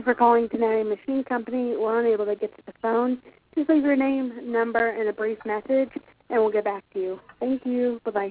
for calling Tenari Machine Company. We're unable to get to the phone. Just leave your name, number, and a brief message, and we'll get back to you. Thank you. Bye-bye.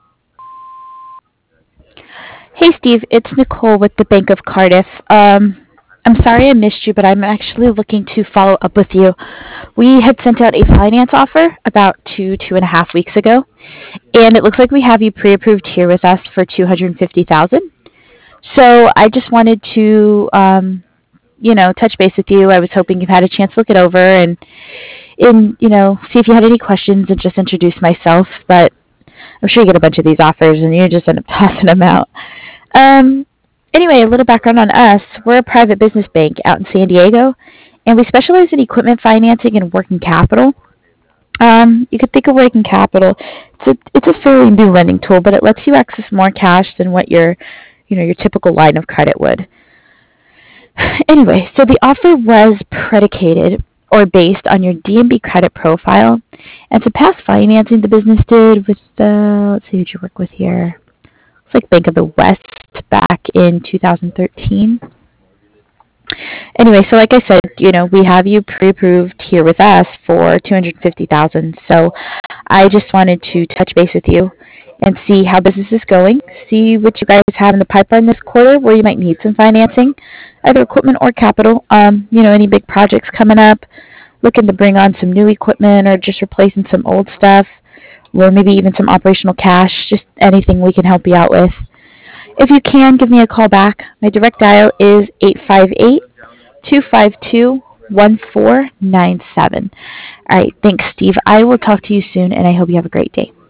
Hey, Steve. It's Nicole with the Bank of Cardiff. I'm sorry I missed you, but I'm actually looking to follow up with you. We had sent out a finance offer about 2.5 weeks ago, and it looks like we have you pre-approved here with us for 250,000. So I just wanted to, touch base with you. I was hoping you've had a chance to look it over and see if you had any questions and just introduce myself. But I'm sure you get a bunch of these offers and you just end up tossing them out. Anyway, a little background on us. We're a private business bank out in San Diego, and we specialize in equipment financing and working capital. You could think of working capital. It's a fairly new lending tool, but it lets you access more cash than what your typical line of credit would. Anyway, so the offer was predicated or based on your DNB credit profile and some past financing the business did with let's see who you work with here. It's like Bank of the West back in 2013. Anyway, so like I said, we have you pre-approved here with us for 250,000. So I just wanted to touch base with you and see how business is going, see what you guys have in the pipeline this quarter where you might need some financing, either equipment or capital. Any big projects coming up, looking to bring on some new equipment or just replacing some old stuff, or maybe even some operational cash, just anything we can help you out with. If you can, give me a call back. My direct dial is 858-252-1497. All right, thanks, Steve. I will talk to you soon, and I hope you have a great day.